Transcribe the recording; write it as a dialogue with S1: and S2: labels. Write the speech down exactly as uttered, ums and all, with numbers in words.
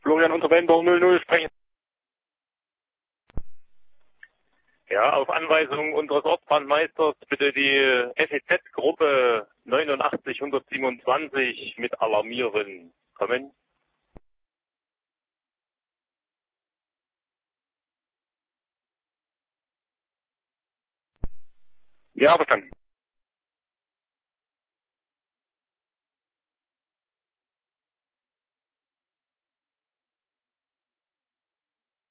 S1: Florian Unterwender null null sprechen.
S2: Ja, auf Anweisung unseres Ortsbrandmeisters bitte die S E Z-Gruppe neunundachtzig hundertsiebenundzwanzig mit alarmieren. Kommen.
S1: Ja, verstanden.